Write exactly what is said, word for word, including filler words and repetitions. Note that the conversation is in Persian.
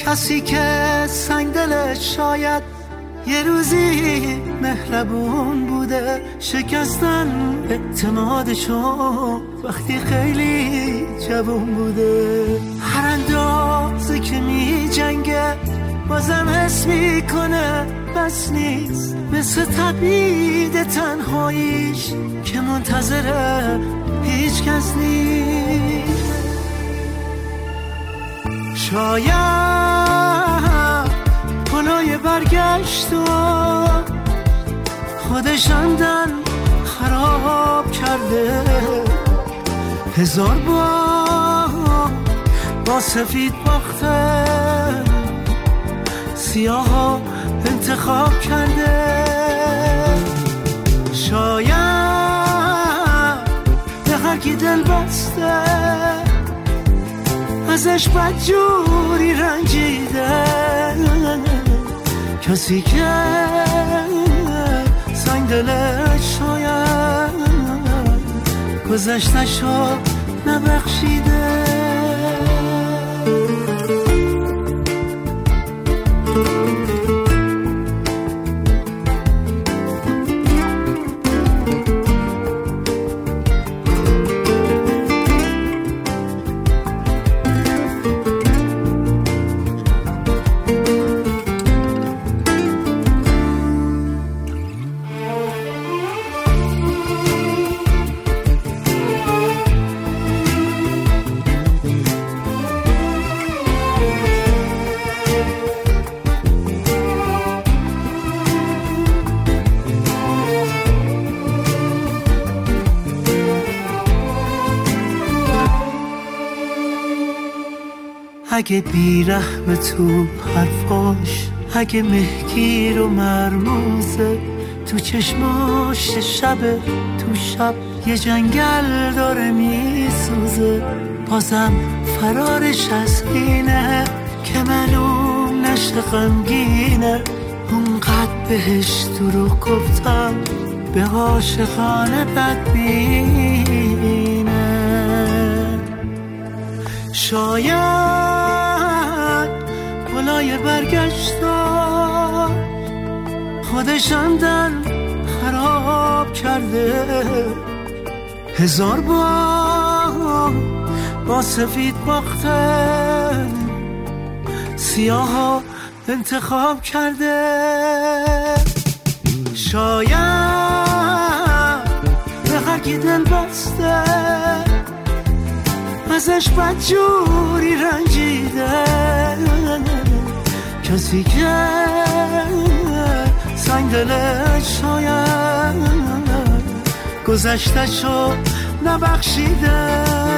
کسی که سنگ دلش شاید یه روزی مهربون بوده، شکستن اعتمادشو وقتی خیلی جوون بوده. هر اندازه که می جنگه بازم حس میکنه بس نیست، مثل تبعید تنهاییش که منتظره هیچ کس نیست. شاید پلای برگشت و خودش عمدن خراب کرده، هزار بار با سفید باخته، سیاه ها انتخاب کرده. شاید به هر کی دل بسته ازش بدجوری رنجیده، کسی که سنگ دلش شاید گذشته‌شو نبخشیده. اگه بیرحم تو حرفاش، اگه مهگیر و مرموزه تو چشماش، شب تو شب یه جنگل داره میسوزه، بازم فرارش از اینه که معلوم نشه غمگینه. اونقدر بهش دروغ گفتم به عاشقانه بدبینه. شاید پلای برگشتا خودش عمدن خراب کرده، هزار بار با سفید باخته، سیاه ها انتخاب کرده. شاید به هر کی دل بسته ازش بدجوری رنجیده، کسی که سنگ دلش شاید گذشته‌شو نبخشیده.